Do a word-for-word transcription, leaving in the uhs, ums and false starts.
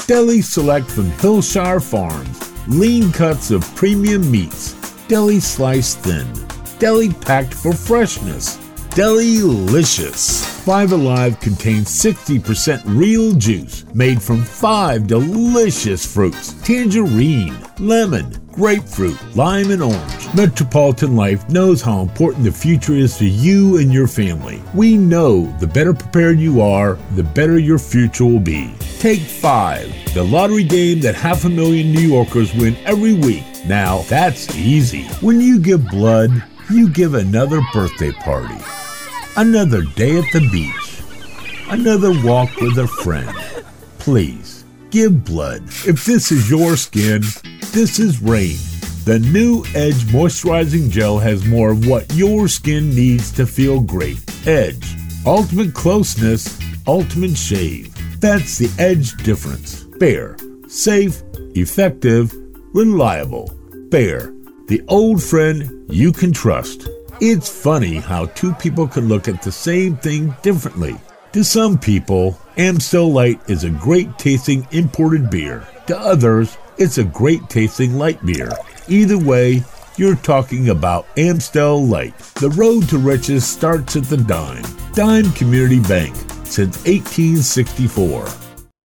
Deli Select from Hillshire Farms. Lean cuts of premium meats. Deli sliced thin. Deli packed for freshness. Delicious. Five Alive contains sixty percent real juice made from five delicious fruits: tangerine, lemon, grapefruit, lime, and orange. Metropolitan Life knows how important the future is to you and your family. We know the better prepared you are, the better your future will be. Take five, the lottery game that half a million New Yorkers win every week. Now, that's easy. When you give blood, you give another birthday party, another day at the beach, another walk with a friend. Please, give blood. If this is your skin, this is Rain. The new Edge Moisturizing Gel has more of what your skin needs to feel great. Edge. Ultimate closeness, ultimate shave. That's the Edge difference. Bare. Safe, effective, reliable. Bare. The old friend you can trust. It's funny how two people can look at the same thing differently. To some people, Amstel Light is a great tasting imported beer. To others, it's a great tasting light beer. Either way, you're talking about Amstel Light. The road to riches starts at the Dime. Dime Community Bank since eighteen sixty-four.